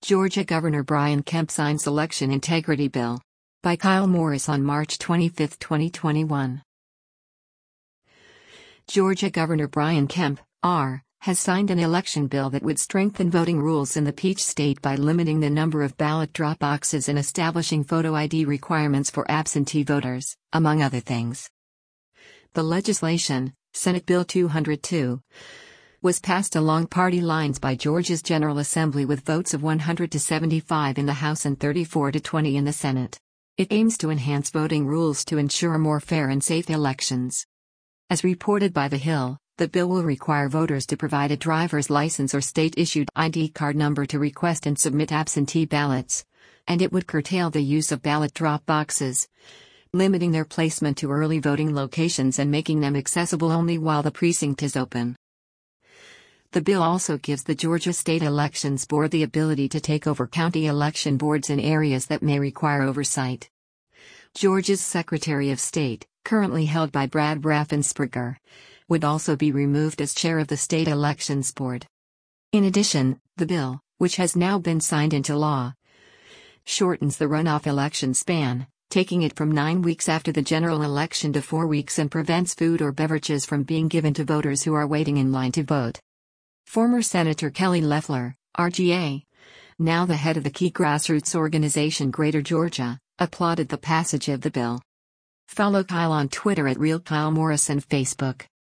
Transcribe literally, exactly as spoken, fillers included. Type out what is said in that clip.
Georgia Governor Brian Kemp signs Election Integrity Bill. By Kyle Morris on March twenty-fifth, twenty twenty-one. Georgia Governor Brian Kemp, R., has signed an election bill that would strengthen voting rules in the Peach State by limiting the number of ballot drop boxes and establishing photo I D requirements for absentee voters, among other things. The legislation, Senate Bill two oh two, was passed along party lines by Georgia's General Assembly with votes of one hundred to seventy-five in the House and thirty-four to twenty in the Senate. It aims to enhance voting rules to ensure more fair and safe elections. As reported by The Hill, the bill will require voters to provide a driver's license or state-issued I D card number to request and submit absentee ballots, and it would curtail the use of ballot drop boxes, limiting their placement to early voting locations and making them accessible only while the precinct is open. The bill also gives the Georgia State Elections Board the ability to take over county election boards in areas that may require oversight. Georgia's Secretary of State, currently held by Brad Raffensperger, would also be removed as chair of the State Elections Board. In addition, the bill, which has now been signed into law, shortens the runoff election span, taking it from nine weeks after the general election to four weeks and prevents food or beverages from being given to voters who are waiting in line to vote. Former Senator Kelly Loeffler, R G A, now the head of the key grassroots organization Greater Georgia, applauded the passage of the bill. Follow Kyle on Twitter at Real Kyle Morris and Facebook.